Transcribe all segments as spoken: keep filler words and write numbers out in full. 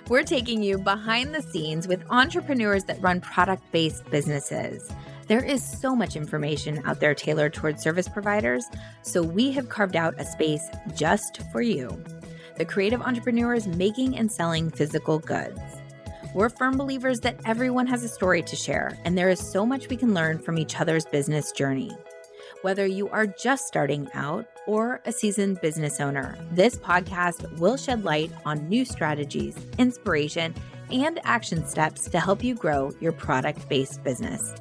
We're taking you behind the scenes with entrepreneurs that run product-based businesses. There is so much information out there tailored towards service providers, so we have carved out a space just for you, the creative entrepreneurs making and selling physical goods. We're firm believers that everyone has a story to share, and there is so much we can learn from each other's business journey. Whether you are just starting out or a seasoned business owner, this podcast will shed light on new strategies, inspiration, and action steps to help you grow your product-based business.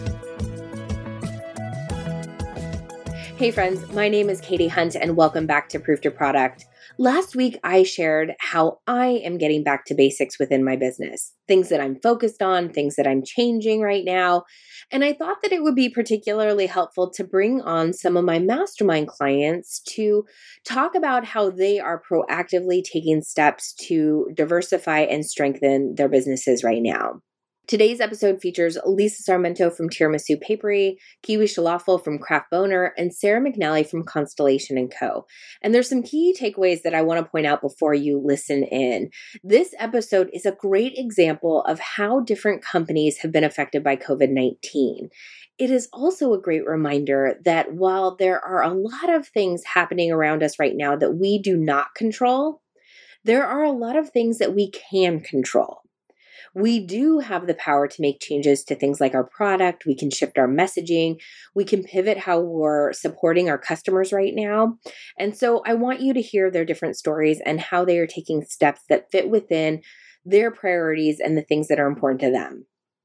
Hey friends, my name is Katie Hunt and welcome back to Proof to Product. Last week, I shared how I am getting back to basics within my business, things that I'm focused on, things that I'm changing right now. And I thought that it would be particularly helpful to bring on some of my mastermind clients to talk about how they are proactively taking steps to diversify and strengthen their businesses right now. Today's episode features Lisa Sarmento from Tiramisu Papery, Kiwi Shalafel from Craft Boner, and Sarah McNally from Constellation and Co. And there's some key takeaways that I want to point out before you listen in. This episode is a great example of how different companies have been affected by covid nineteen. It is also a great reminder that while there are a lot of things happening around us right now that we do not control, there are a lot of things that we can control. We do have the power to make changes to things like our product. We can shift our messaging. We can pivot how we're supporting our customers right now. And so I want you to hear their different stories and how they are taking steps that fit within their priorities and the things that are important to them.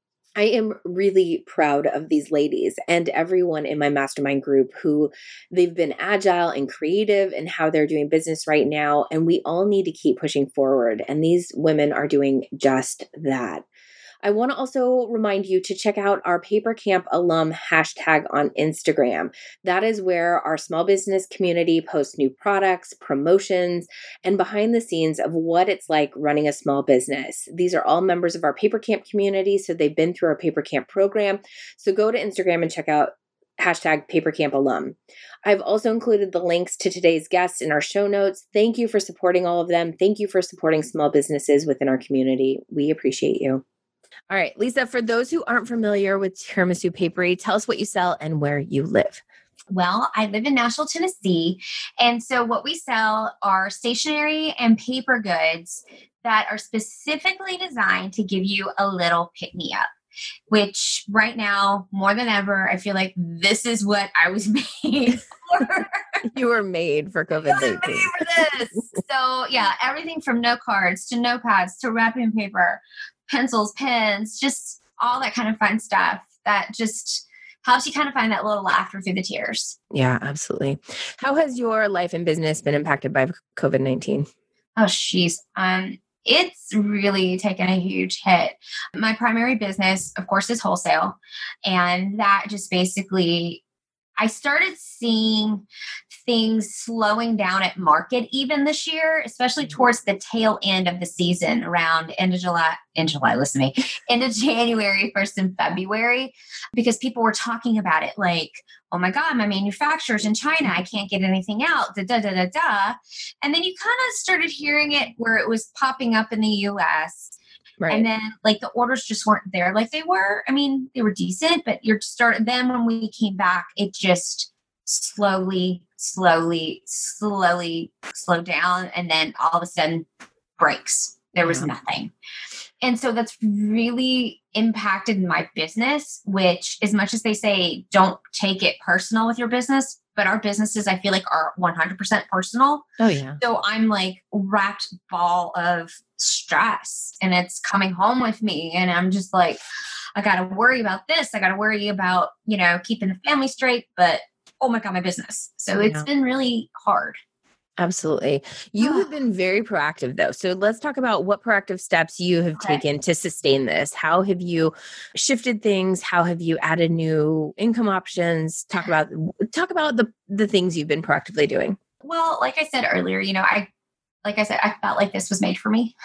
I am really proud of these ladies and everyone in my mastermind group who they've been agile and creative in how they're doing business right now. And we all need to keep pushing forward. And these women are doing just that. I want to also remind you to check out our Paper Camp alum hashtag on Instagram. That is where our small business community posts new products, promotions, and behind the scenes of what it's like running a small business. These are all members of our Paper Camp community, so they've been through our Paper Camp program. So go to Instagram and check out hashtag Paper Camp alum. I've also included the links to today's guests in our show notes. Thank you for supporting all of them. Thank you for supporting small businesses within our community. We appreciate you. All right, Lisa, for those who aren't familiar with Tiramisu Papery, tell us what you sell and where you live. Well, I live in Nashville, Tennessee. And so what we sell are stationery and paper goods that are specifically designed to give you a little pick-me-up, which right now, more than ever, I feel like this is what I was made for. You were made for covid nineteen. I was made for this. So yeah, everything from note cards to notepads to wrapping paper, pencils, pens, just all that kind of fun stuff that just helps you kind of find that little laughter through the tears. Yeah, absolutely. How has your life and business been impacted by covid nineteen? Oh, geez. Um, it's really taken a huge hit. My primary business, of course, is wholesale. And that just basically, I started seeing things slowing down at market even this year, especially towards the tail end of the season around end of July, end of July, listen to me, end of January, first in February, because people were talking about it like, oh my God, my manufacturer's in China. I can't get anything out, da, da, da, da, da. And then you kind of started hearing it where it was popping up in the U S. Right. And then like the orders just weren't there like they were. I mean, they were decent, but you're start then when we came back, it just slowly, slowly, slowly slowed down. And then all of a sudden breaks. There was yeah. nothing. And so that's really impacted my business, which as much as they say, don't take it personal with your business, but our businesses, I feel like are one hundred percent personal. Oh yeah. So I'm like wrapped ball of stress and it's coming home with me. And I'm just like, I got to worry about this. I got to worry about, you know, keeping the family straight, but oh my God, my business. So yeah. it's been really hard. Absolutely. You have been very proactive though. So let's talk about what proactive steps you have okay. taken to sustain this. How have you shifted things? How have you added new income options? Talk about, talk about the, the things you've been proactively doing. Well, like I said earlier, you know, I, like I said, I felt like this was made for me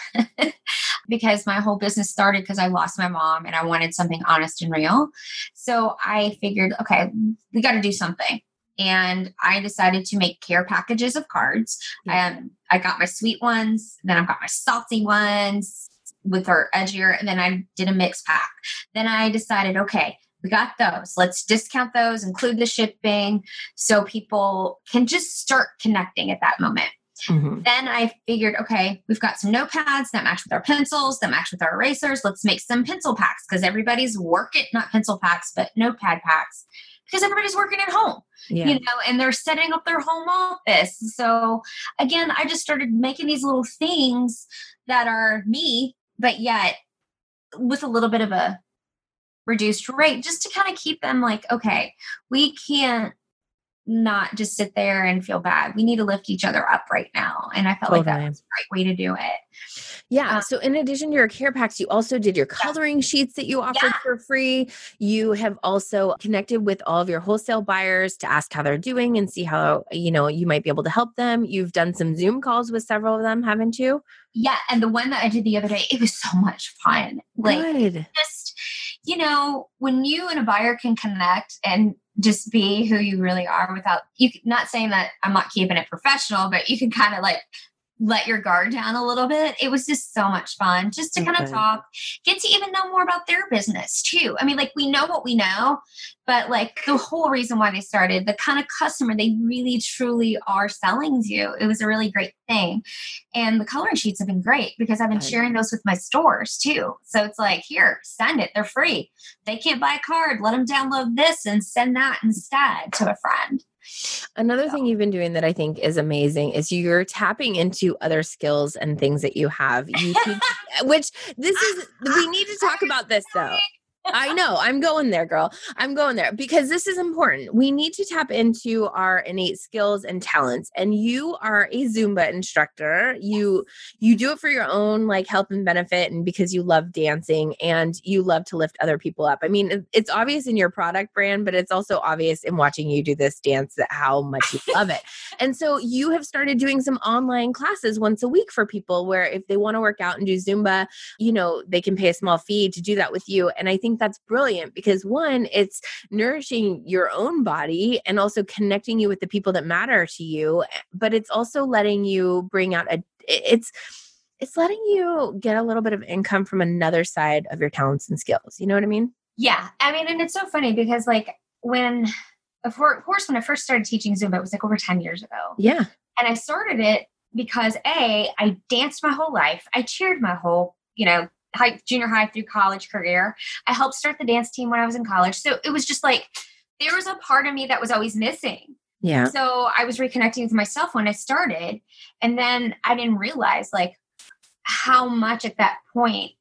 because my whole business started because I lost my mom and I wanted something honest and real. So I figured, okay, we got to do something. And I decided to make care packages of cards. Yeah. Um, I got my sweet ones, then I've got my salty ones, with our edgier. And then I did a mix pack. Then I decided, okay, we got those. Let's discount those, include the shipping so people can just start connecting at that moment. Mm-hmm. Then I figured, okay, we've got some notepads that match with our pencils, that match with our erasers. Let's make some pencil packs because everybody's working, not pencil packs, but notepad packs because everybody's working at home, yeah. you know, and they're setting up their home office. So again, I just started making these little things that are me, but yet with a little bit of a reduced rate just to kind of keep them like, okay, we can't not just sit there and feel bad. We need to lift each other up right now. And I felt totally. like that was the right way to do it. Yeah. Um, so in addition to your care packs, you also did your coloring yeah. sheets that you offered yeah. for free. You have also connected with all of your wholesale buyers to ask how they're doing and see how, you know, you might be able to help them. You've done some Zoom calls with several of them, haven't you? Yeah. And the one that I did the other day, it was so much fun. Like Good. just, you know, when you and a buyer can connect and just be who you really are without you, not saying that I'm not keeping it professional, but you can kind of like let your guard down a little bit. It was just so much fun just to okay. kind of talk, get to even know more about their business too. I mean, like we know what we know, but like the whole reason why they started, the kind of customer they really truly are selling to. It was a really great thing. And the coloring sheets have been great because I've been sharing those with my stores too. So it's like, here, send it. They're free. They can't buy a card. Let them download this and send that instead to a friend. Another so. thing you've been doing that I think is amazing is you're tapping into other skills and things that you have. You teach, which this is, we need to talk about this though. I know. I'm going there, girl. I'm going there because this is important. We need to tap into our innate skills and talents. And you are a Zumba instructor. You you do it for your own like health and benefit and because you love dancing and you love to lift other people up. I mean, it's obvious in your product brand, but it's also obvious in watching you do this dance that how much you love it. And so you have started doing some online classes once a week for people where if they want to work out and do Zumba, you know, they can pay a small fee to do that with you. And I think that's brilliant because one, it's nourishing your own body and also connecting you with the people that matter to you, but it's also letting you bring out a, it's, it's letting you get a little bit of income from another side of your talents and skills. You know what I mean? Yeah. I mean, and it's so funny because like when, of course, when I first started teaching Zumba, it was like over ten years ago. Yeah. And I started it because A, I danced my whole life. I cheered my whole, you know, high, junior high through college career. I helped start the dance team when I was in college. So it was just like, there was a part of me that was always missing. Yeah. So I was reconnecting with myself when I started. And then I didn't realize like how much at that point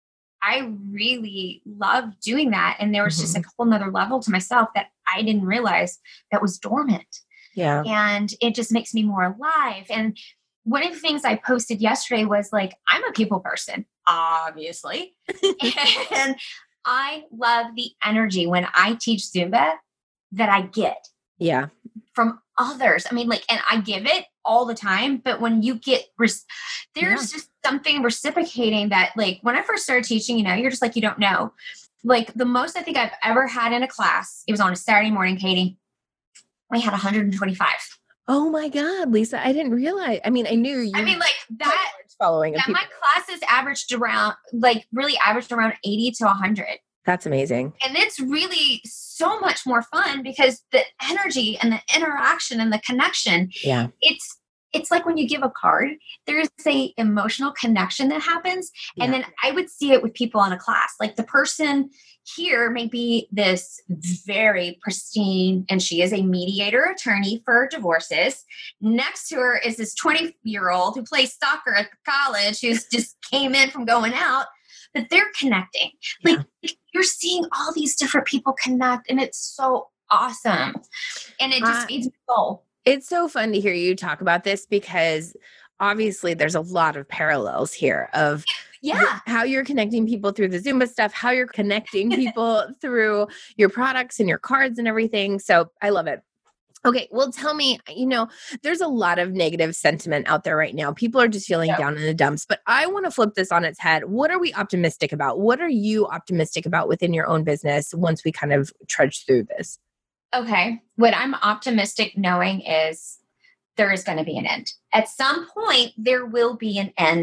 I really loved doing that. And there was mm-hmm. just like a whole nother level to myself that I didn't realize that was dormant. Yeah. And it just makes me more alive. And one of the things I posted yesterday was like, I'm a people person, obviously. And I love the energy when I teach Zumba that I get. Yeah. From others. I mean, like, and I give it all the time, but when you get, res- there's yeah. just something reciprocating that like, when I first started teaching, you know, you're just like, you don't know. Like the most I think I've ever had in a class, it was on a Saturday morning, Katie, we had one hundred twenty-five. Oh my God, Lisa, I didn't realize. I mean, I knew you. I mean, like that, following that my classes averaged around, like really averaged around eighty to one hundred. That's amazing. And it's really so much more fun because the energy and the interaction and the connection, yeah, it's, it's like when you give a card, there's a emotional connection that happens. Yeah. And then I would see it with people in a class, like the person here may be this very pristine, and she is a mediator attorney for divorces. Next to her is this twenty year old who plays soccer at college, who's just came in from going out, but they're connecting. Like yeah. you're seeing all these different people connect, and it's so awesome. And it just uh, feeds me soul. It's so fun to hear you talk about this because obviously there's a lot of parallels here of yeah. how you're connecting people through the Zumba stuff, how you're connecting people through your products and your cards and everything. So I love it. Okay. Well, tell me, you know, there's a lot of negative sentiment out there right now. People are just feeling yep. down in the dumps, but I want to flip this on its head. What are we optimistic about? What are you optimistic about within your own business once we kind of trudge through this? Okay. What I'm optimistic knowing is there is going to be an end. At some point, there will be an end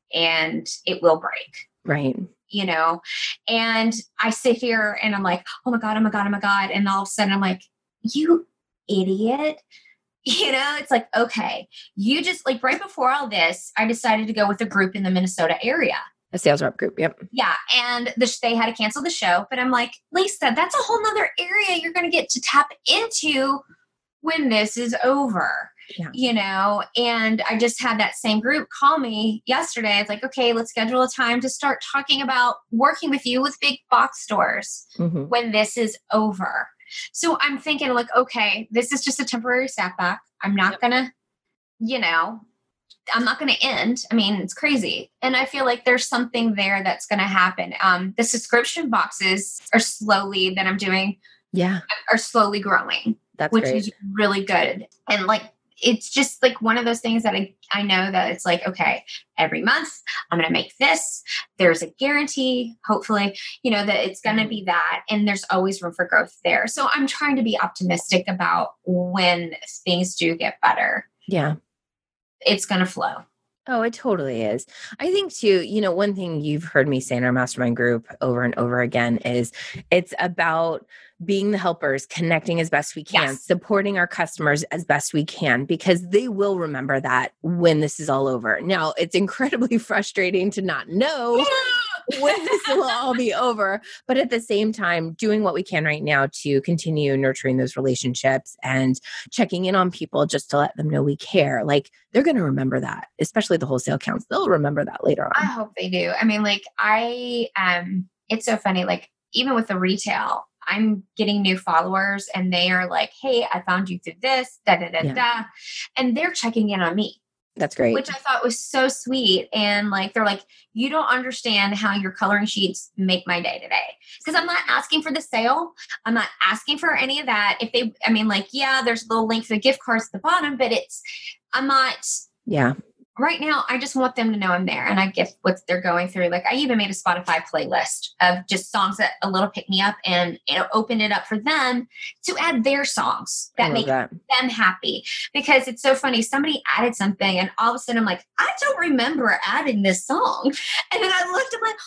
and it will break. Right. You know, and I sit here and I'm like, oh my God, oh my God, oh my God. And all of a sudden I'm like, you idiot. You know, it's like, okay, you just like right before all this, I decided to go with a group in the Minnesota area. A sales rep group. Yep. Yeah. And the, they had to cancel the show. But I'm like, Lisa, that's a whole nother area you're going to get to tap into when this is over. Yeah. You know, and I just had that same group call me yesterday. It's like, okay, let's schedule a time to start talking about working with you with big box stores mm-hmm. when this is over. So I'm thinking like, okay, this is just a temporary setback. I'm not yep. gonna, you know, I'm not going to end. I mean, it's crazy. And I feel like there's something there that's going to happen. Um, the subscription boxes are slowly that I'm doing. Yeah. Are slowly growing. That's which great. is really good. And like, it's just like one of those things that I, I know that it's like, okay, every month I'm going to make this. There's a guarantee, hopefully, you know, that it's going to be that. And there's always room for growth there. So I'm trying to be optimistic about when things do get better. Yeah. It's going to flow. Oh, it totally is. I think too, you know, one thing you've heard me say in our mastermind group over and over again is it's about being the helpers, connecting as best we can, yes. supporting our customers as best we can, because they will remember that when this is all over. Now, it's incredibly frustrating to not know when this will all be over, but at the same time, doing what we can right now to continue nurturing those relationships and checking in on people just to let them know we care. Like, they're going to remember that, especially the wholesale accounts. They'll remember that later on. I hope they do. I mean, like I, um, it's so funny. Like even with the retail, I'm getting new followers and they are like, hey, I found you through this, da, da, da, yeah. da. And they're checking in on me. That's great. Which I thought was so sweet. And like, they're like, you don't understand how your coloring sheets make my day today. Because I'm not asking for the sale. I'm not asking for any of that. If they, I mean, like, yeah, there's a little link for the gift cards at the bottom, but it's, I'm not. Yeah. Right now, I just want them to know I'm there and I get what they're going through. Like I even made a Spotify playlist of just songs that a little pick me up and you know, open it up for them to add their songs that make that. them happy. Because it's so funny. Somebody added something and all of a sudden I'm like, I don't remember adding this song. And then I looked, I'm like,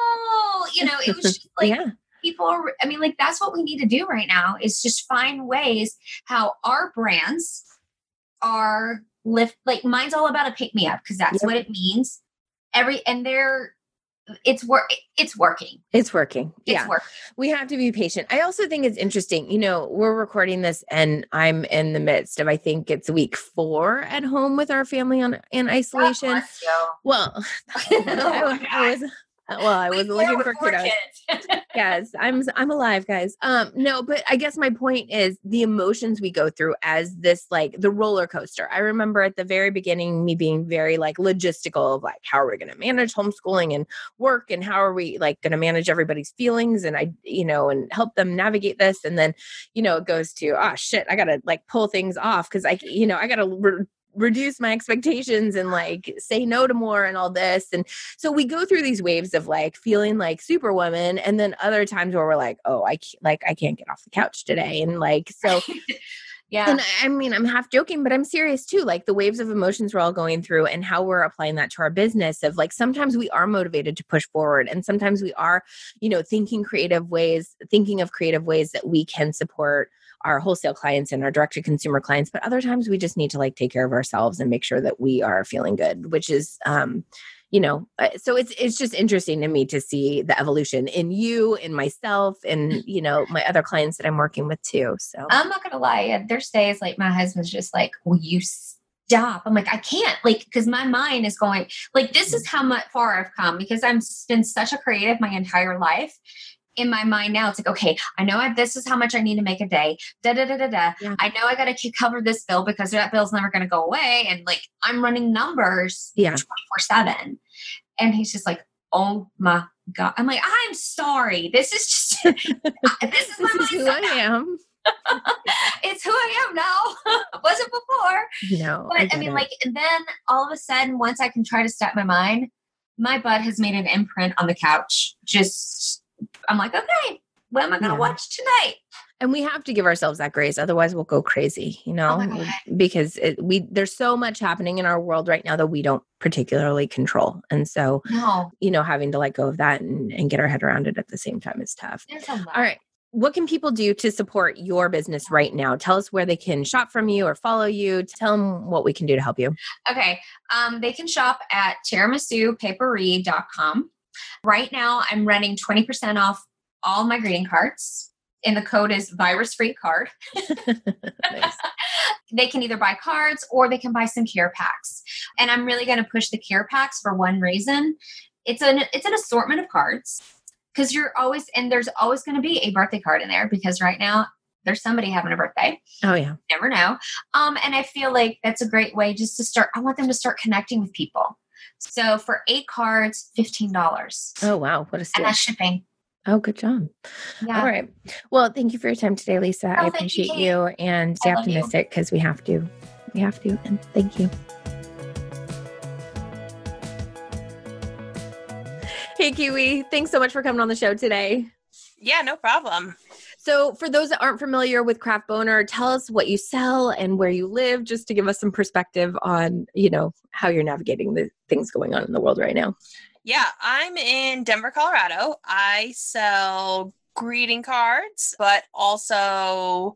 oh, you know, it was just like, yeah. people are, I mean, like that's what we need to do right now is just find ways how our brands are lift, like mine's all about a pick me up because that's yep. what it means. Every and they're it's work it's working. It's working. It's yeah. working. We have to be patient. I also think it's interesting. You know, we're recording this and I'm in the midst of I think it's week four at home with our family on in isolation. Well, I, I was well, I was looking for kiddos. Yes, I'm I'm alive, guys. Um, no, but I guess my point is the emotions we go through as this like the roller coaster. I remember at the very beginning me being very like logistical of like how are we going to manage homeschooling and work and how are we like going to manage everybody's feelings and I you know and help them navigate this and then you know it goes to oh shit I got to like pull things off because I you know I got to re- reduce my expectations and like say no to more and all this. And so we go through these waves of like feeling like superwoman. And then other times where we're like, oh, I can't, like, I can't get off the couch today. And like, so yeah. And I mean, I'm half joking, but I'm serious too. Like the waves of emotions we're all going through and how we're applying that to our business of like, sometimes we are motivated to push forward. And sometimes we are, you know, thinking creative ways, thinking of creative ways that we can support our wholesale clients and our direct to consumer clients. But other times we just need to like take care of ourselves and make sure that we are feeling good, which is, um, you know, so it's, it's just interesting to me to see the evolution in you, in myself, and, you know, my other clients that I'm working with too. So I'm not going to lie. There's days like my husband's just like, will you stop? I'm like, I can't like, cause my mind is going like, this is how much far I've come because I've been such a creative my entire life. In my mind now, it's like, okay, I know I, this is how much I need to make a day. Da da da da da. Yeah. I know I got to cover this bill because that bill's never going to go away. And like, I'm running numbers yeah. twenty-four seven. And he's just like, oh my God. I'm like, I'm sorry. This is just, this is my this is who I am. It's who I am now. It wasn't before. No, but I, I mean, it. like, and then all of a sudden, once I can try to step my mind, my butt has made an imprint on the couch. Just, I'm like, okay, what am I going to yeah. watch tonight? And we have to give ourselves that grace. Otherwise we'll go crazy, you Oh my know, God. because it, we, there's so much happening in our world right now that we don't particularly control. And so, No, you know, having to let go of that and, and get our head around it at the same time is tough. there's a lot. All right. What can people do to support your business right now? Tell us where they can shop from you or follow you. Tell them what we can do to help you. Okay. Um, they can shop at tiramisu paperie dot com. Right now, I'm running twenty percent off all my greeting cards. And the code is virus free card. Nice. They can either buy cards or they can buy some care packs. And I'm really going to push the care packs for one reason. It's an it's an assortment of cards because you're always and there's always going to be a birthday card in there because right now there's somebody having a birthday. Oh yeah. Never know. Um, and I feel like that's a great way just to start. I want them to start connecting with people. So for eight cards, fifteen dollars. Oh wow, what a steal. And that's shipping. Oh, good job. Yeah. All right. Well, thank you for your time today, Lisa. Oh, I thank you, appreciate Kate. you and stay I love you. optimistic because we have to. We have to. And thank you. Hey, Kiwi. Thanks so much for coming on the show today. Yeah, no problem. So for those that aren't familiar with Craft Boner, tell us what you sell and where you live, just to give us some perspective on, you know, how you're navigating the things going on in the world right now. Yeah, I'm in Denver, Colorado. I sell greeting cards, but also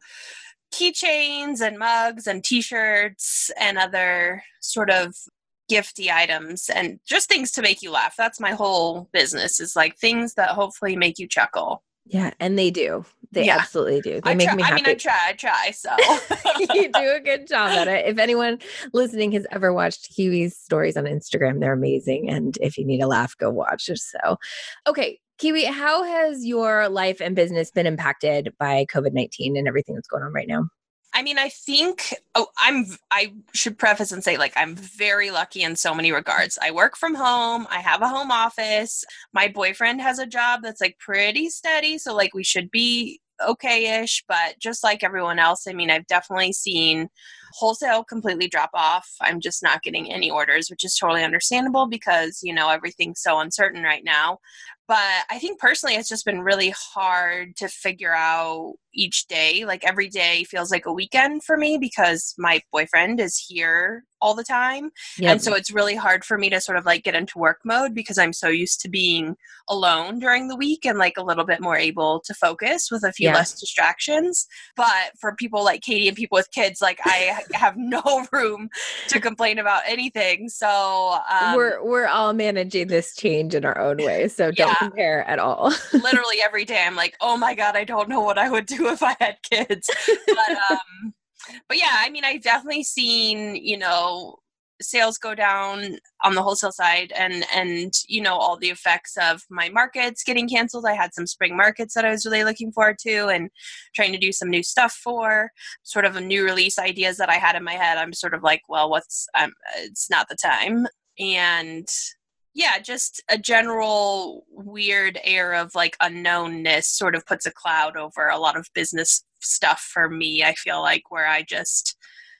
keychains and mugs and t-shirts and other sort of gifty items and just things to make you laugh. That's my whole business, is like things that hopefully make you chuckle. Yeah, and they do. They Yeah. absolutely do. They I make try, me I happy. mean, I try, I try, so. You do a good job at it. If anyone listening has ever watched Kiwi's stories on Instagram, they're amazing. And if you need a laugh, go watch it. So, okay, Kiwi, how has your life and business been impacted by COVID nineteen and everything that's going on right now? I mean, I think, oh, I'm, I should preface and say, like, I'm very lucky in so many regards. I work from home. I have a home office. My boyfriend has a job that's like pretty steady. So like we should be okay-ish, but just like everyone else, I mean, I've definitely seen wholesale completely drop off. I'm just not getting any orders, which is totally understandable because, you know, everything's so uncertain right now. But I think personally, it's just been really hard to figure out each day. Like every day feels like a weekend for me because my boyfriend is here all the time. Yep. And so it's really hard for me to sort of like get into work mode because I'm so used to being alone during the week and like a little bit more able to focus with a few Yeah. less distractions. But for people like Katie and people with kids, like I have no room to complain about anything. So um, we're we're all managing this change in our own way. So don't Yeah. compare at all. literally every day I'm like, oh my God, I don't know what I would do if I had kids. But um, but yeah, I mean, I've definitely seen, you know, sales go down on the wholesale side and, and, you know, all the effects of my markets getting canceled. I had some spring markets that I was really looking forward to and trying to do some new stuff for, sort of a new release ideas that I had in my head. I'm sort of like, well, what's, um, it's not the time. And yeah, just a general weird air of like unknownness sort of puts a cloud over a lot of business stuff for me. I feel like where I just,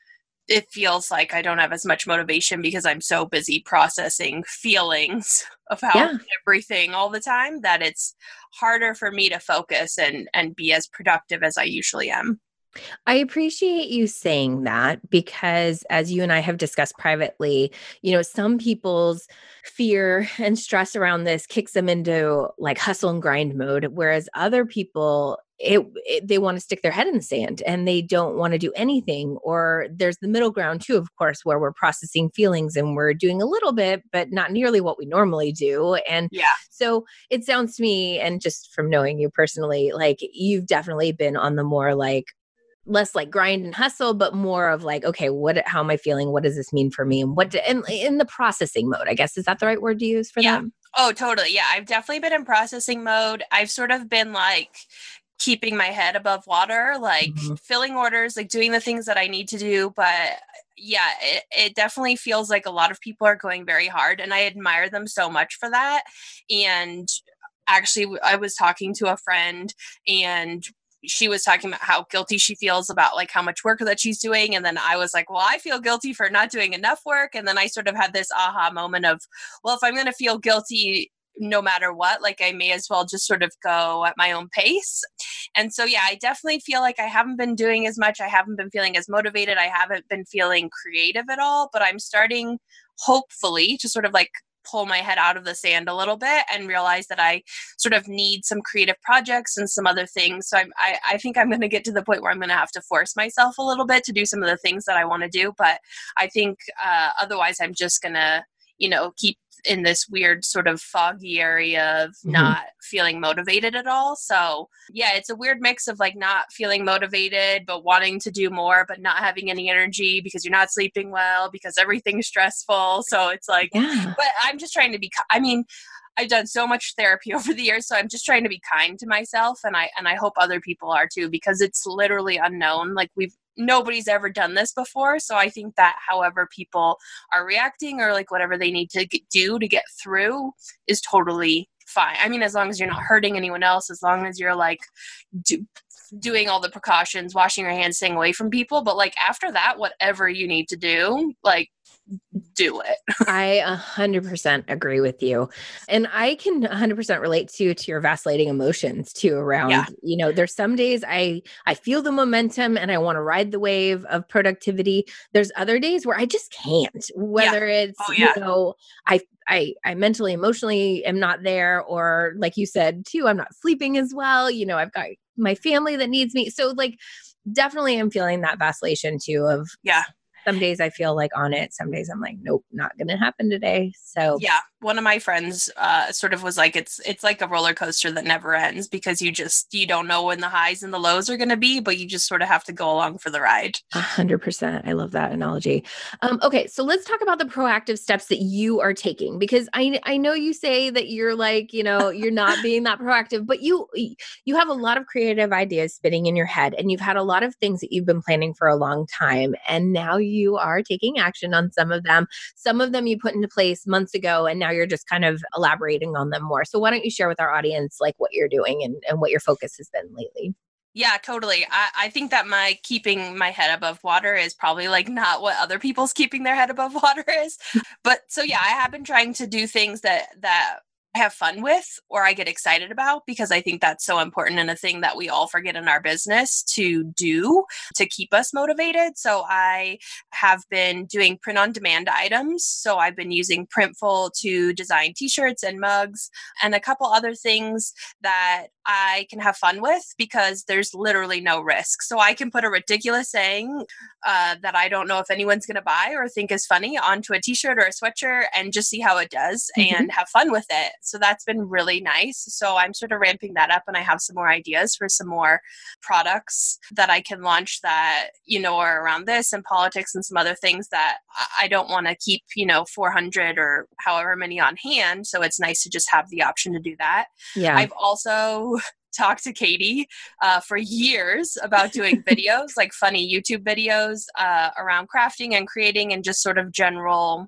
it feels like I don't have as much motivation because I'm so busy processing feelings about Yeah. everything all the time that it's harder for me to focus and, and be as productive as I usually am. I appreciate you saying that because as you and I have discussed privately, you know, some people's fear and stress around this kicks them into like hustle and grind mode, whereas other people, it, it they want to stick their head in the sand and they don't want to do anything. Or there's the middle ground too, of course, where we're processing feelings and we're doing a little bit, but not nearly what we normally do. And Yeah. so it sounds to me, and just from knowing you personally, like you've definitely been on the more like less like grind and hustle, but more of like, okay, what, how am I feeling? What does this mean for me? And what, do, and in the processing mode, I guess, is that the right word to use for Yeah. that? Oh, totally. Yeah. I've definitely been in processing mode. I've sort of been like keeping my head above water, like Mhm. filling orders, like doing the things that I need to do. But yeah, it, it definitely feels like a lot of people are going very hard and I admire them so much for that. And actually I was talking to a friend and she was talking about how guilty she feels about like how much work that she's doing. And then I was like, well, I feel guilty for not doing enough work. And then I sort of had this aha moment of, well, if I'm going to feel guilty no matter what. Like I may as well just sort of go at my own pace. And so, yeah, I definitely feel like I haven't been doing as much. I haven't been feeling as motivated. I haven't been feeling creative at all, but I'm starting hopefully to sort of like pull my head out of the sand a little bit and realize that I sort of need some creative projects and some other things. So I'm, I, I think I'm going to get to the point where I'm going to have to force myself a little bit to do some of the things that I want to do. But I think uh, otherwise I'm just going to, you know, keep in this weird sort of foggy area of mm-hmm. not feeling motivated at all. So yeah, it's a weird mix of like not feeling motivated, but wanting to do more, but not having any energy because you're not sleeping well, because everything's stressful. So it's like, yeah. But I'm just trying to be, I mean, I've done so much therapy over the years, so I'm just trying to be kind to myself, and I and I hope other people are too, because it's literally unknown. Like we've nobody's ever done this before, so I think that however people are reacting or like whatever they need to get, do to get through is totally fine. I mean, as long as you're not hurting anyone else, as long as you're like do, doing all the precautions, washing your hands, staying away from people. But like after that, whatever you need to do, like do it. I a hundred percent agree with you. And I can a hundred percent relate to, to your vacillating emotions too around, yeah. you know, there's some days I, I feel the momentum and I want to ride the wave of productivity. There's other days where I just can't, whether yeah. it's, oh, yeah. you know, I, I, I mentally, emotionally am not there, or like you said too, I'm not sleeping as well. You know, I've got my family that needs me. So like, definitely I'm feeling that vacillation too of, yeah. Some days I feel like on it. Some days I'm like, nope, not going to happen today. So yeah, one of my friends uh, sort of was like, it's it's like a roller coaster that never ends, because you just, you don't know when the highs and the lows are going to be, but you just sort of have to go along for the ride. A hundred percent. I love that analogy. Um, okay. So let's talk about the proactive steps that you are taking, because I, I know you say that you're like, you know, you're not being that proactive, but you, you have a lot of creative ideas spinning in your head, and you've had a lot of things that you've been planning for a long time. And now you you are taking action on some of them. Some of them you put into place months ago, and now you're just kind of elaborating on them more. So why don't you share with our audience like what you're doing and, and what your focus has been lately? Yeah, totally. I, I think that my keeping my head above water is probably like not what other people's keeping their head above water is. But so yeah, I have been trying to do things that that I have fun with or I get excited about, because I think that's so important and a thing that we all forget in our business to do to keep us motivated. So I have been doing print on demand items. So I've been using Printful to design t-shirts and mugs and a couple other things that I can have fun with, because there's literally no risk. So I can put a ridiculous saying uh, that I don't know if anyone's going to buy or think is funny onto a t-shirt or a sweatshirt and just see how it does mm-hmm. and have fun with it. So that's been really nice. So I'm sort of ramping that up, and I have some more ideas for some more products that I can launch that, you know, are around this and politics and some other things that I don't want to keep, you know, four hundred or however many on hand. So it's nice to just have the option to do that. Yeah. I've also talked to Katie uh, for years about doing videos, like funny YouTube videos uh, around crafting and creating and just sort of general,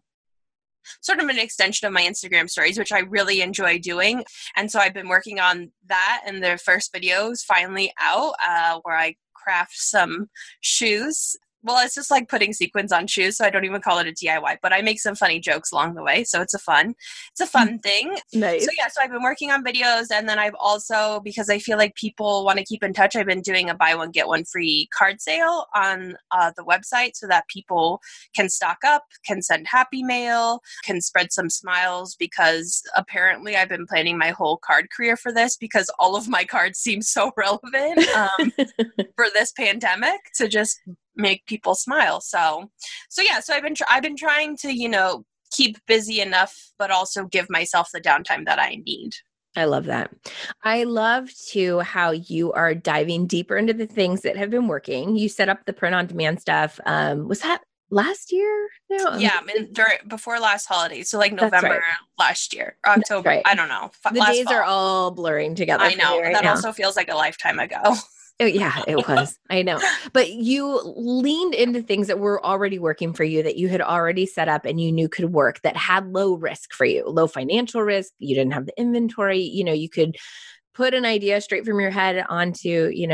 sort of an extension of my Instagram stories, which I really enjoy doing. And so I've been working on that, and the first video is finally out uh, where I craft some shoes. Well, it's just like putting sequins on shoes, so I don't even call it a D I Y, but I make some funny jokes along the way. So it's a fun, it's a fun thing. Nice. So yeah, so I've been working on videos, and then I've also, because I feel like people want to keep in touch, I've been doing a buy one, get one free card sale on uh, the website so that people can stock up, can send happy mail, can spread some smiles, because apparently I've been planning my whole card career for this, because all of my cards seem so relevant um, for this pandemic to just make people smile. So, so yeah, so I've been, tr- I've been trying to, you know, keep busy enough, but also give myself the downtime that I need. I love that. I love too how you are diving deeper into the things that have been working. You set up the print on demand stuff. Um, was that last year? No, yeah, in, during, before last holiday. So like November right. last year, or October. Right. I don't know. F- the days fall. Are all blurring together. I know. Right that now. Also feels like a lifetime ago. Oh, yeah, it was. I know. But you leaned into things that were already working for you, that you had already set up and you knew could work, that had low risk for you, low financial risk. You didn't have the inventory. You know, you could put an idea straight from your head onto, you know,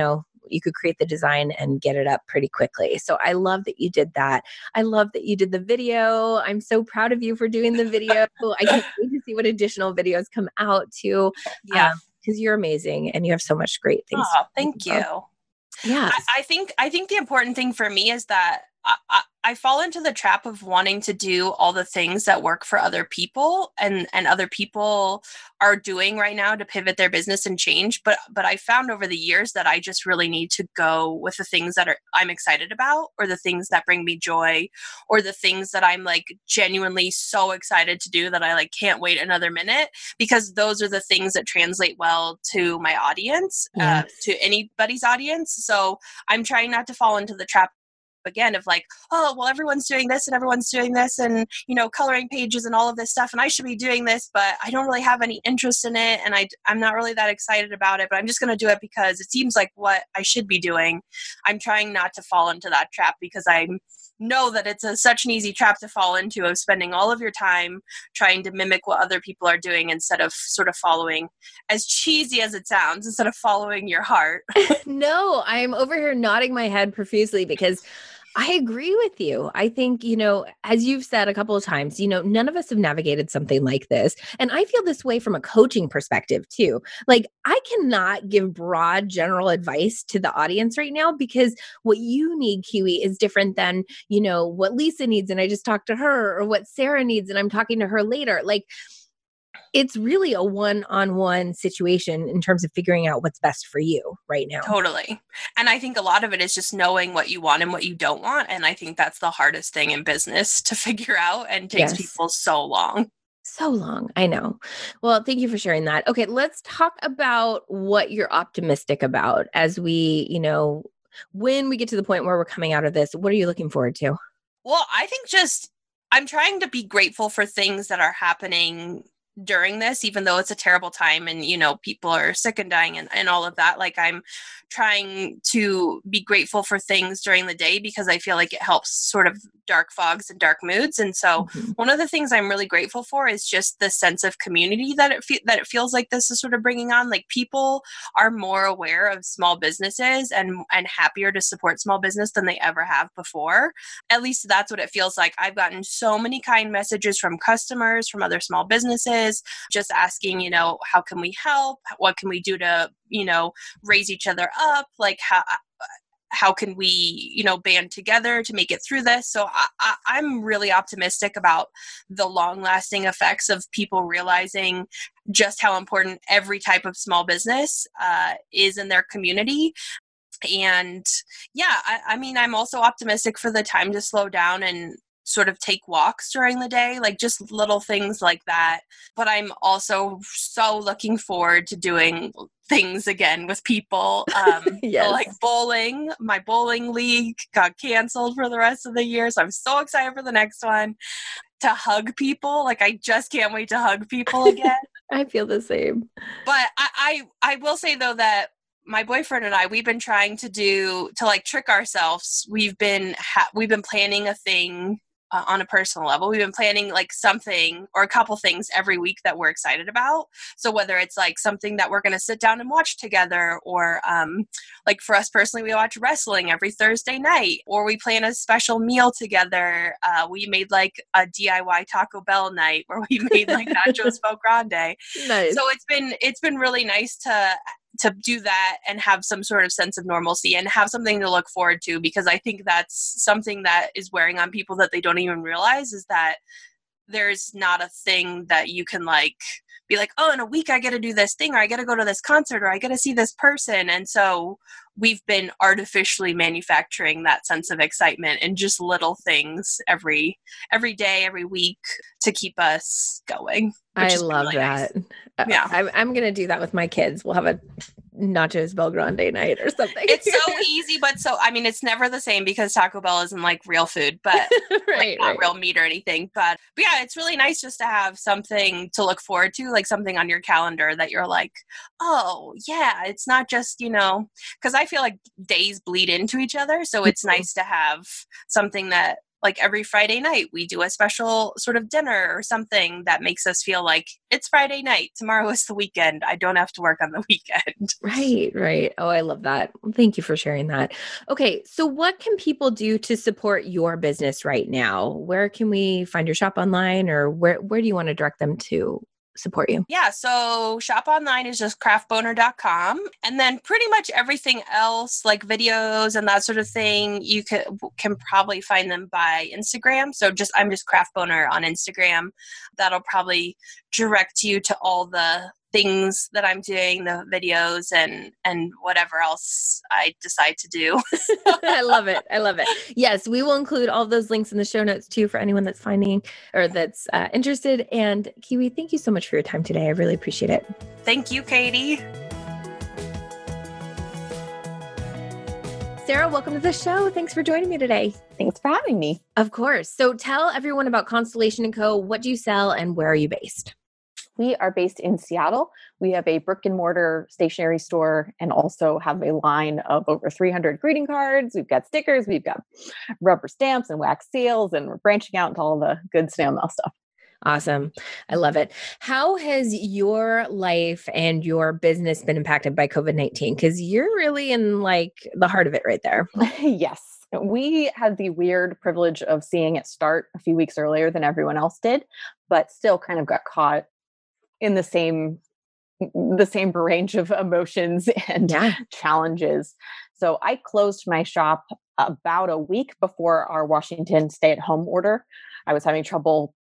you could create the design and get it up pretty quickly. So I love that you did that. I love that you did the video. I'm so proud of you for doing the video. I can't wait to see what additional videos come out too. Yeah. Um, because you're amazing and you have so much great things. Oh, thank you. Yeah. I, I think I think the important thing for me is that I, I, I fall into the trap of wanting to do all the things that work for other people and, and other people are doing right now to pivot their business and change. But but I found over the years that I just really need to go with the things that are I'm excited about, or the things that bring me joy, or the things that I'm like genuinely so excited to do that I like can't wait another minute, because those are the things that translate well to my audience, Yes. uh, to anybody's audience. So I'm trying not to fall into the trap again of like, oh, well, everyone's doing this and everyone's doing this and, you know, coloring pages and all of this stuff. And I should be doing this, but I don't really have any interest in it. And I, I'm not really that excited about it, but I'm just going to do it because it seems like what I should be doing. I'm trying not to fall into that trap, because I know that it's a, such an easy trap to fall into, of spending all of your time trying to mimic what other people are doing instead of sort of following, as cheesy as it sounds, instead of following your heart. No, I'm over here nodding my head profusely because I agree with you. I think, you know, as you've said a couple of times, you know, none of us have navigated something like this. And I feel this way from a coaching perspective too. Like, I cannot give broad general advice to the audience right now, because what you need, Kiwi, is different than, you know, what Lisa needs. And I just talked to her, or what Sarah needs, and I'm talking to her later. Like, it's really a one-on-one situation in terms of figuring out what's best for you right now. Totally. And I think a lot of it is just knowing what you want and what you don't want. And I think that's the hardest thing in business to figure out, and takes Yes. people so long. So long. I know. Well, thank you for sharing that. Okay, let's talk about what you're optimistic about as we, you know, when we get to the point where we're coming out of this. What are you looking forward to? Well, I think just I'm trying to be grateful for things that are happening during this, even though it's a terrible time and, you know, people are sick and dying and, and all of that. Like, I'm trying to be grateful for things during the day, because I feel like it helps sort of dark fogs and dark moods. And so Mhm. one of the things I'm really grateful for is just the sense of community that it fe- that it feels like this is sort of bringing on. Like, people are more aware of small businesses and and happier to support small business than they ever have before. At least that's what it feels like. I've gotten so many kind messages from customers, from other small businesses, just asking, you know, how can we help? What can we do to, you know, raise each other up? Like, how how can we, you know, band together to make it through this? So I, I, I'm really optimistic about the long-lasting effects of people realizing just how important every type of small business uh, is in their community. And yeah, I, I mean, I'm also optimistic for the time to slow down and sort of take walks during the day, like just little things like that. But I'm also so looking forward to doing things again with people. Um, Yes. so like bowling, my bowling league got canceled for the rest of the year. So I'm so excited for the next one. To hug people. Like, I just can't wait to hug people again. I feel the same. But I, I, I will say though that my boyfriend and I, we've been trying to do, to like trick ourselves. We've been, ha- we've been planning a thing uh, on a personal level. We've been planning like something or a couple things every week that we're excited about. So whether it's like something that we're going to sit down and watch together, or um, like for us personally, we watch wrestling every Thursday night, or we plan a special meal together. Uh, we made like a D I Y Taco Bell night where we made like nachos Faux Grande. Nice. So it's been, it's been really nice to, to do that and have some sort of sense of normalcy and have something to look forward to, because I think that's something that is wearing on people that they don't even realize, is that there's not a thing that you can like be like, oh, in a week I get to do this thing, or I get to go to this concert, or I get to see this person. And so we've been artificially manufacturing that sense of excitement in just little things every every day, every week, to keep us going. I love really that. Nice. Yeah. I'm, I'm going to do that with my kids. We'll have a nachos Bel Grande night or something. It's so easy, but so, I mean, it's never the same because Taco Bell isn't like real food, but right, like not right. real meat or anything. But, but yeah, it's really nice just to have something to look forward to, like something on your calendar that you're like, oh yeah, it's not just, you know, because I feel like days bleed into each other. So it's nice to have something that like every Friday night, we do a special sort of dinner or something that makes us feel like it's Friday night. Tomorrow is the weekend. I don't have to work on the weekend. Right, right. Oh, I love that. Well, thank you for sharing that. Okay, so what can people do to support your business right now? Where can we find your shop online, or where, where do you want to direct them to support you? Yeah, so shop online is just craft boner dot com. And then pretty much everything else, like videos and that sort of thing, you can, can probably find them by Instagram. So just I'm just Craft Boner on Instagram. That'll probably direct you to all the things that I'm doing, the videos and and whatever else I decide to do. I love it. I love it. Yes, we will include all those links in the show notes too for anyone that's finding or that's uh, interested. And Kiwi, thank you so much for your time today. I really appreciate it. Thank you, Katie. Sarah, welcome to the show. Thanks for joining me today. Thanks for having me. Of course. So tell everyone about Constellation and Co. What do you sell and where are you based? We are based in Seattle. We have a brick and mortar stationery store and also have a line of over three hundred greeting cards. We've got stickers, we've got rubber stamps and wax seals, and we're branching out into all the good snail mail stuff. Awesome. I love it. How has your life and your business been impacted by COVID nineteen? Because you're really in like the heart of it right there. Yes. We had the weird privilege of seeing it start a few weeks earlier than everyone else did, but still kind of got caught in the same the same range of emotions and yeah. challenges. So I closed my shop about a week before our Washington stay-at-home order. I was having trouble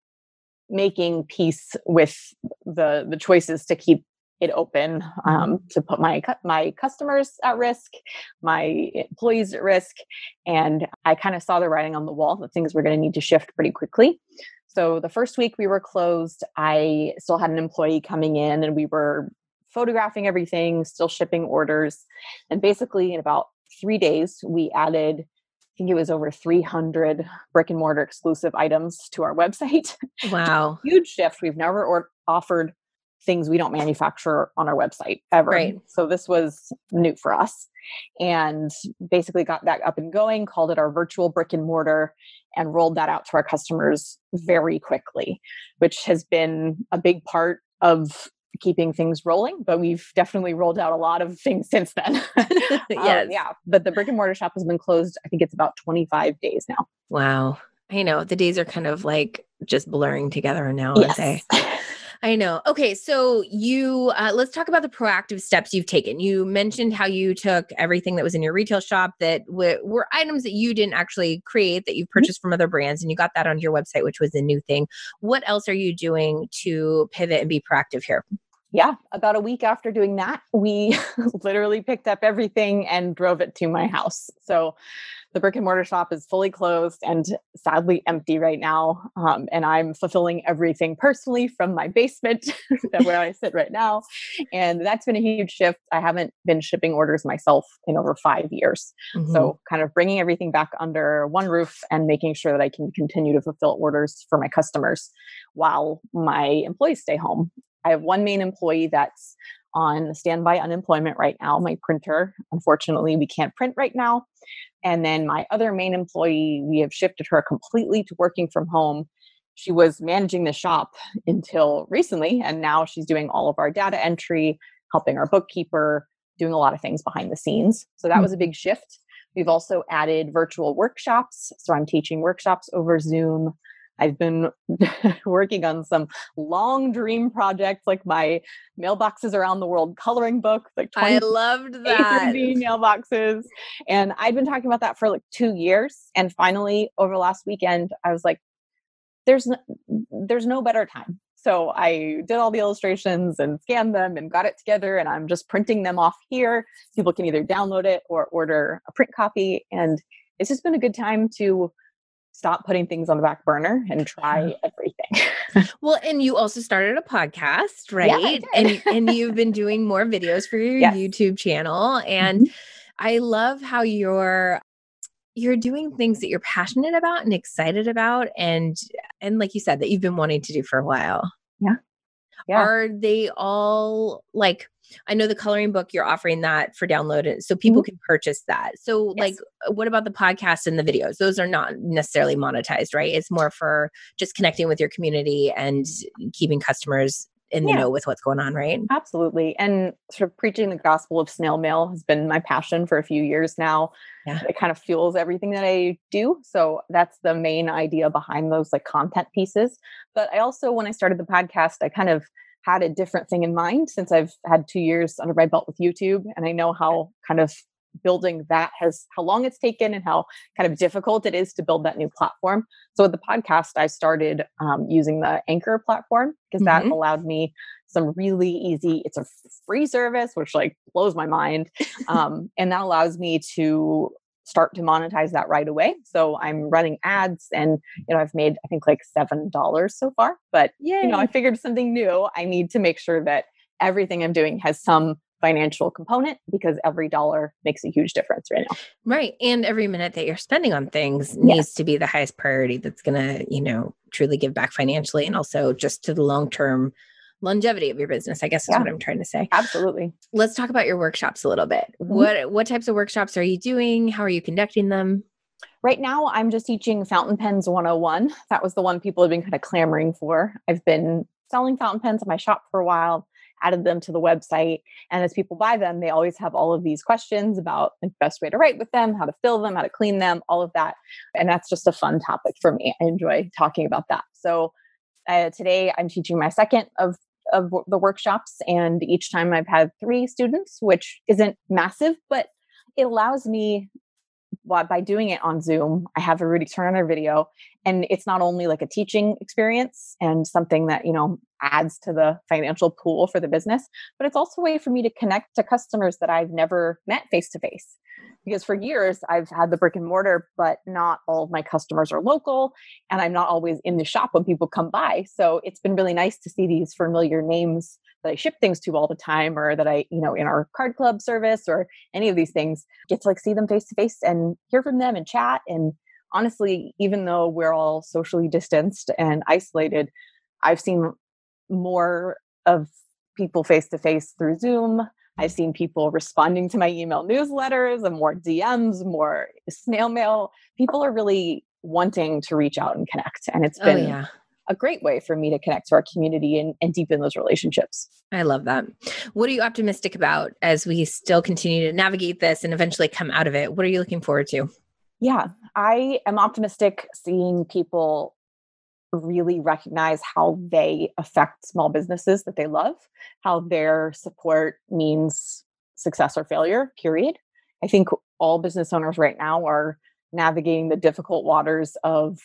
making peace with the the choices to keep it open, um, to put my my customers at risk, my employees at risk, and I kind of saw the writing on the wall that things were going to need to shift pretty quickly. So the first week we were closed, I still had an employee coming in and we were photographing everything, still shipping orders. And basically in about three days, we added, I think it was over three hundred brick and mortar exclusive items to our website. Wow. Huge shift. We've never or- offered things we don't manufacture on our website ever. Right. So this was new for us. And basically got that up and going, called it our virtual brick and mortar, and rolled that out to our customers very quickly, which has been a big part of keeping things rolling. But we've definitely rolled out a lot of things since then. Yes. um, yeah. But the brick and mortar shop has been closed, I think it's about twenty-five days now. Wow. I know the days are kind of like just blurring together now, aren't Yes. they? I know. Okay. So you, uh, let's talk about the proactive steps you've taken. You mentioned how you took everything that was in your retail shop that w- were items that you didn't actually create, that you purchased from other brands, and you got that on your website, which was a new thing. What else are you doing to pivot and be proactive here? Yeah. About a week after doing that, we literally picked up everything and drove it to my house. So the brick and mortar shop is fully closed and sadly empty right now. Um, and I'm fulfilling everything personally from my basement where I sit right now. And that's been a huge shift. I haven't been shipping orders myself in over five years. Mm-hmm. So kind of bringing everything back under one roof and making sure that I can continue to fulfill orders for my customers while my employees stay home. I have one main employee that's on standby unemployment right now, my printer. Unfortunately, we can't print right now. And then my other main employee, we have shifted her completely to working from home. She was managing the shop until recently, and now she's doing all of our data entry, helping our bookkeeper, doing a lot of things behind the scenes. So that mm-hmm. was a big shift. We've also added virtual workshops. So I'm teaching workshops over Zoom. I've been working on some long dream projects, like my mailboxes around the world coloring book, like twenty I loved that. mailboxes. And I'd been talking about that for like two years. And finally, over last weekend, I was like, there's no, there's no better time. So I did all the illustrations and scanned them and got it together. And I'm just printing them off here. People can either download it or order a print copy. And it's just been a good time to stop putting things on the back burner and try everything. Well, and you also started a podcast, right? Yeah, and and you've been doing more videos for your yes. YouTube channel. And mm-hmm. I love how you're you're doing things that you're passionate about and excited about, and and like you said, that you've been wanting to do for a while. Yeah. Yeah. Are they all like I know the coloring book, you're offering that for download, so people mm-hmm. can purchase that. So yes. like, what about the podcast and the videos? Those are not necessarily monetized, right? It's more for just connecting with your community and keeping customers in the yeah. know with what's going on, right? Absolutely. And sort of preaching the gospel of snail mail has been my passion for a few years now. Yeah. It kind of fuels everything that I do. So that's the main idea behind those like content pieces. But I also, when I started the podcast, I kind of had a different thing in mind since I've had two years under my belt with YouTube. And I know how kind of building that has, how long it's taken and how kind of difficult it is to build that new platform. So with the podcast, I started um, using the Anchor platform because mm-hmm. that allowed me some really easy, it's a free service, which like blows my mind. Um, and that allows me to start to monetize that right away. So I'm running ads and, you know, I've made, I think like seven dollars so far, but Yay. you know, I figured something new. I need to make sure that everything I'm doing has some financial component because every dollar makes a huge difference right now. Right. And every minute that you're spending on things yes. needs to be the highest priority that's going to, you know, truly give back financially and also just to the long-term longevity of your business, I guess is yeah. what I'm trying to say. Absolutely. Let's talk about your workshops a little bit. Mm-hmm. What, what types of workshops are you doing? How are you conducting them? Right now, I'm just teaching Fountain Pens one oh one. That was the one people have been kind of clamoring for. I've been selling fountain pens in my shop for a while, added them to the website. And as people buy them, they always have all of these questions about the best way to write with them, how to fill them, how to clean them, all of that. And that's just a fun topic for me. I enjoy talking about that. So uh, today I'm teaching my second of of the workshops. And each time I've had three students, which isn't massive, but it allows me, well, by doing it on Zoom, I have everybody turn on their video. And it's not only like a teaching experience and something that, you know, adds to the financial pool for the business, but it's also a way for me to connect to customers that I've never met face to face. Because for years I've had the brick and mortar, but not all of my customers are local and I'm not always in the shop when people come by. So it's been really nice to see these familiar names that I ship things to all the time, or that I, you know, in our card club service or any of these things, get to like see them face to face and hear from them and chat. And honestly, even though we're all socially distanced and isolated, I've seen more of people face to face through Zoom. I've seen people responding to my email newsletters and more D Ms, more snail mail. People are really wanting to reach out and connect. And it's been oh, yeah. a great way for me to connect to our community and, and deepen those relationships. I love that. What are you optimistic about as we still continue to navigate this and eventually come out of it? What are you looking forward to? Yeah, I am optimistic seeing people really recognize how they affect small businesses that they love, how their support means success or failure, period. I think all business owners right now are navigating the difficult waters of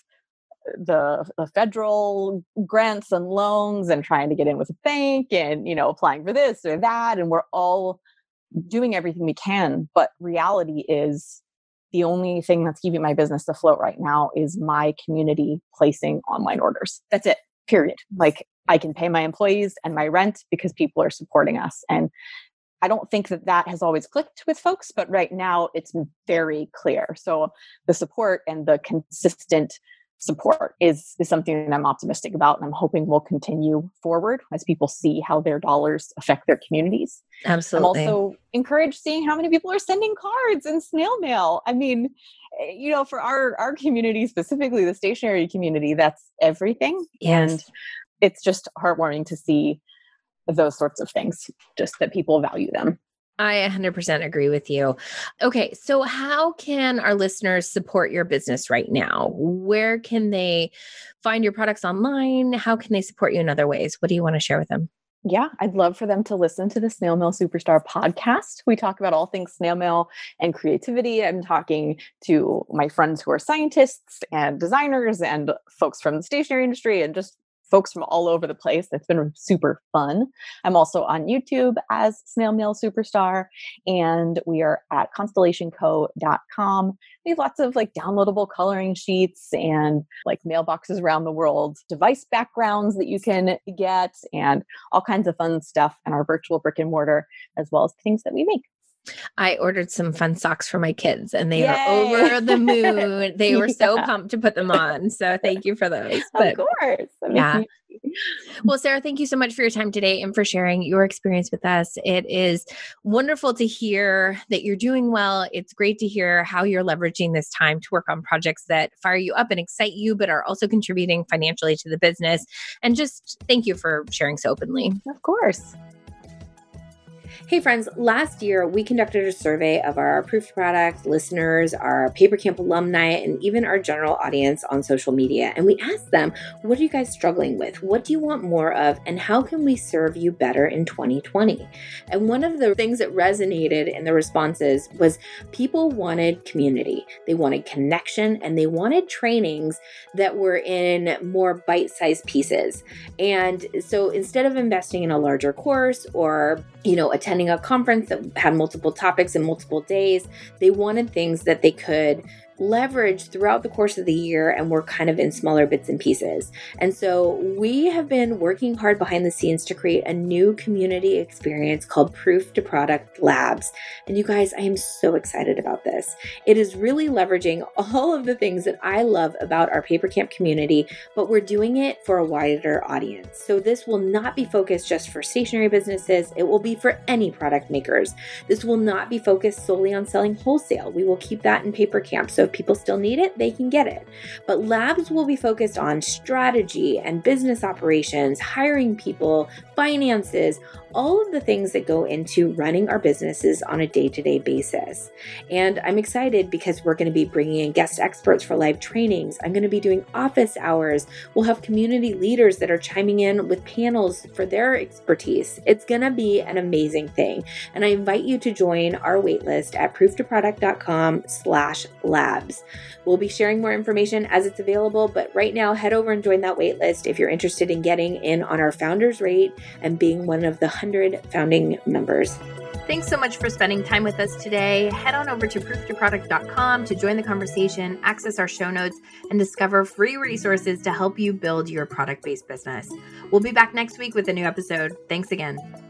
the, the federal grants and loans and trying to get in with a bank and, you know, applying for this or that. And we're all doing everything we can. But reality is, the only thing that's keeping my business afloat right now is my community placing online orders. That's it, period. Like I can pay my employees and my rent because people are supporting us. And I don't think that that has always clicked with folks, but right now it's very clear. So the support and the consistent support is, is something that I'm optimistic about. And I'm hoping will continue forward as people see how their dollars affect their communities. Absolutely. I'm also encouraged seeing how many people are sending cards and snail mail. I mean, you know, for our, our community, specifically the stationery community, that's everything. Yes. And it's just heartwarming to see those sorts of things, just that people value them. I one hundred percent agree with you. Okay, so how can our listeners support your business right now? Where can they find your products online? How can they support you in other ways? What do you want to share with them? Yeah, I'd love for them to listen to the Snail Mail Superstar podcast. We talk about all things snail mail and creativity. I'm talking to my friends who are scientists and designers and folks from the stationery industry and just folks from all over the place. It's been super fun. I'm also on YouTube as Snail Mail Superstar, and we are at constellation co dot com. We have lots of like downloadable coloring sheets and like mailboxes around the world, device backgrounds that you can get, and all kinds of fun stuff, and our virtual brick and mortar, as well as things that we make. I ordered some fun socks for my kids and they Yay. are over the moon. They were Yeah. so pumped to put them on. So thank you for those. But, of course. That yeah. makes me- Well, Sarah, thank you so much for your time today and for sharing your experience with us. It is wonderful to hear that you're doing well. It's great to hear how you're leveraging this time to work on projects that fire you up and excite you, but are also contributing financially to the business. And just thank you for sharing so openly. Of course. Hey friends, last year we conducted a survey of our Approved Product listeners, our PaperCamp alumni, and even our general audience on social media. And we asked them, what are you guys struggling with? What do you want more of? And how can we serve you better in twenty twenty? And one of the things that resonated in the responses was people wanted community. They wanted connection and they wanted trainings that were in more bite-sized pieces. And so instead of investing in a larger course or, you know, attending a conference that had multiple topics and multiple days, they wanted things that they could leverage throughout the course of the year and were kind of in smaller bits and pieces. And so we have been working hard behind the scenes to create a new community experience called Proof to Product Labs. And you guys, I am so excited about this. It is really leveraging all of the things that I love about our PaperCamp community, but we're doing it for a wider audience. So this will not be focused just for stationery businesses. It will be for any product makers. This will not be focused solely on selling wholesale. We will keep that in PaperCamp. So if people still need it, they can get it. But labs will be focused on strategy and business operations, hiring people, finances, all of the things that go into running our businesses on a day-to-day basis. And I'm excited because we're going to be bringing in guest experts for live trainings. I'm going to be doing office hours. We'll have community leaders that are chiming in with panels for their expertise. It's going to be an amazing thing. And I invite you to join our waitlist at prooftoproduct.com slash labs. We'll be sharing more information as it's available, but right now head over and join that waitlist if you're interested in getting in on our founders rate and being one of the one hundred founding members. Thanks so much for spending time with us today. Head on over to proof to product dot com to join the conversation, access our show notes, and discover free resources to help you build your product-based business. We'll be back next week with a new episode. Thanks again.